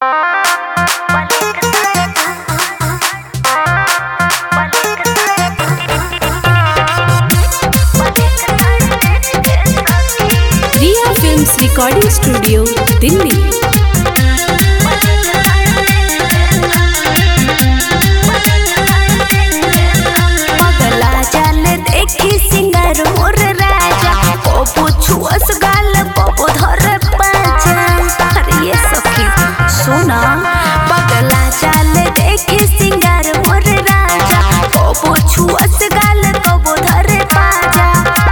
रिया films recording studio Delhi. पगला चल देखी सिंगर मोर राजा को पूछू असगाल को धर पाजा। अरे ये सखी सुना, पगला चल देखी सिंगर मोर राजा को पूछू असगाल को धर पाजा।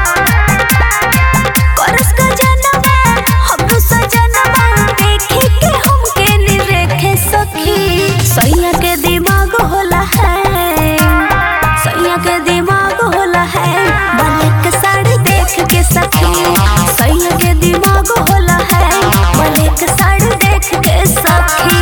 करस का जनवा हम तो सजनवा देखी के हमके निरेखे सखी। सैया के दिमाग होला है, सैया के दिमाग होला है मलिक साड़ी देख के सखी। सैया के दिमाग होला है मलिक साड़ी देख के सखी।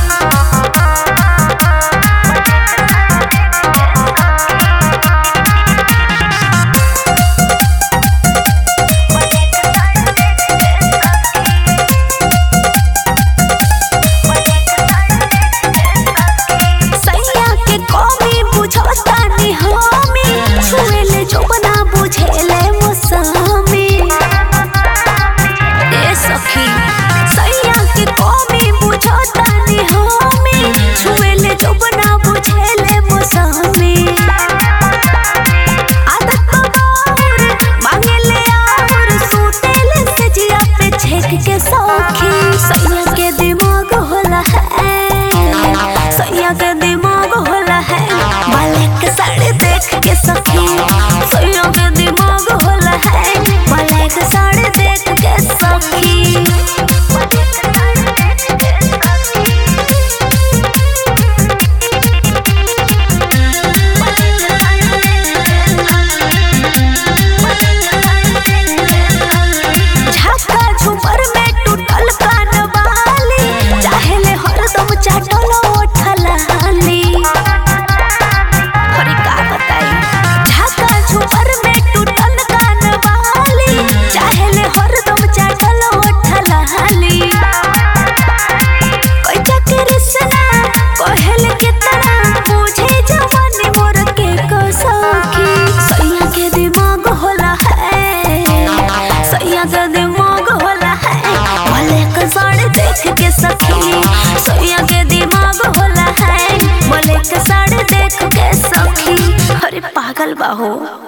सैया के दिमाग होला है, सैया के दिमाग होला है मलिक साड़ी देख के सखी। सैया के दिमाग होला है मलिक साड़ी देख के सखी। दिमाग होला है मलिक साड़ी देख के सखी। सैया के दिमाग होला है मलिक साड़ी देख के सखी। अरे पागल बाहो।